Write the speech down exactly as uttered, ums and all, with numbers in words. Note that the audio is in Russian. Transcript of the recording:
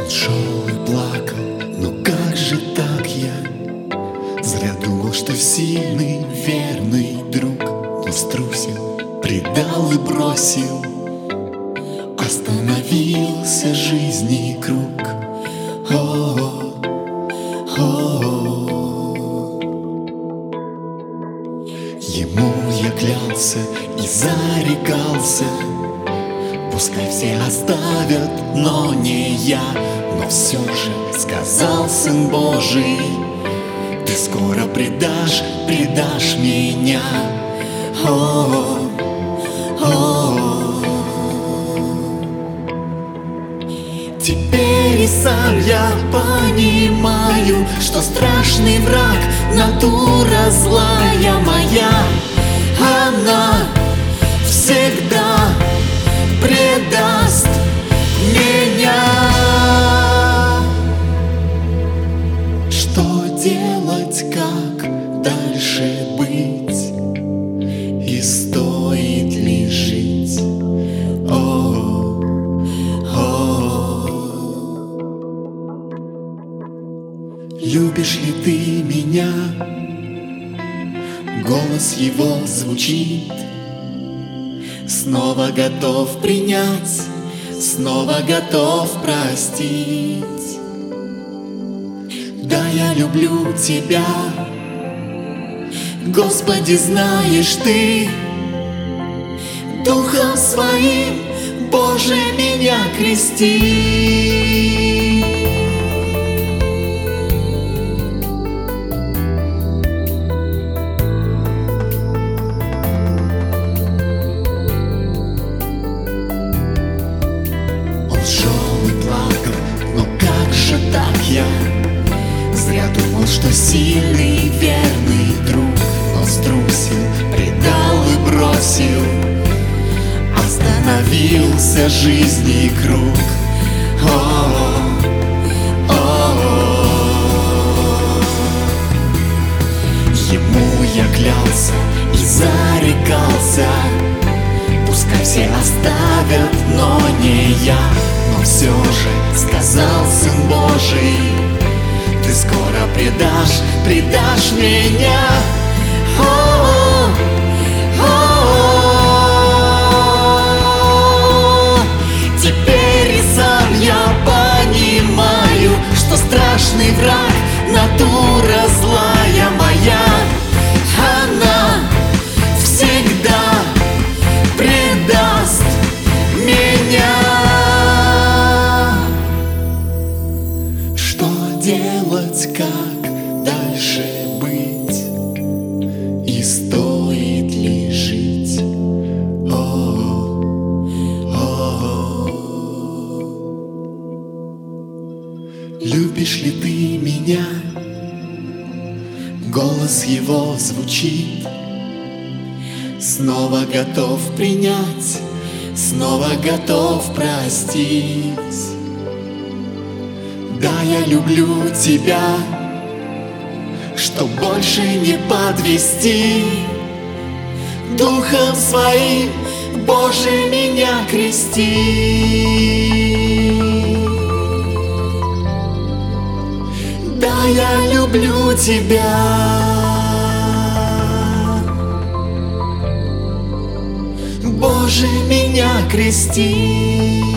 Он шел и плакал, но как же так я? Зря думал, что сильный, верный друг, но струсил, предал и бросил. Остановился жизни круг. О-о-о, о-о-о. Ему я клялся и зарекался, пускай все оставят, но не я. Но все же сказал Сын Божий: ты скоро предашь, предашь меня. О-о-о, о-о-о. Теперь и сам я понимаю, что страшный враг — натура злая моя. Она всегда предаст меня. Что делать, как дальше быть? И стоит ли жить? О, о. Любишь ли ты меня? Голос его звучит. Снова готов принять, снова готов простить. Да, я люблю тебя, Господи, знаешь ты. Духом своим, Боже, меня крести. Он шел и плакал, но как же так я? Зря думал, что сильный, верный друг, но струсил, предал и бросил. Остановился жизни круг. О-о-о, о-о-о. Ему я клялся и зарекался, пускай все оставят, но не я. Но все же сказал Сын Божий: ты скоро предашь, предашь меня. О-о-о, о-о-о. Теперь и сам я понимаю, что страшный враг — натура злая моя. Она всегда предаст меня. Делать, как дальше быть? И стоит ли жить? О-о-о. Любишь ли ты меня? Голос его звучит. Снова готов принять, снова готов простить. Да, я люблю тебя, что больше не подвести. Духом своим, Боже, меня крести. Да, я люблю тебя. Боже, меня крести.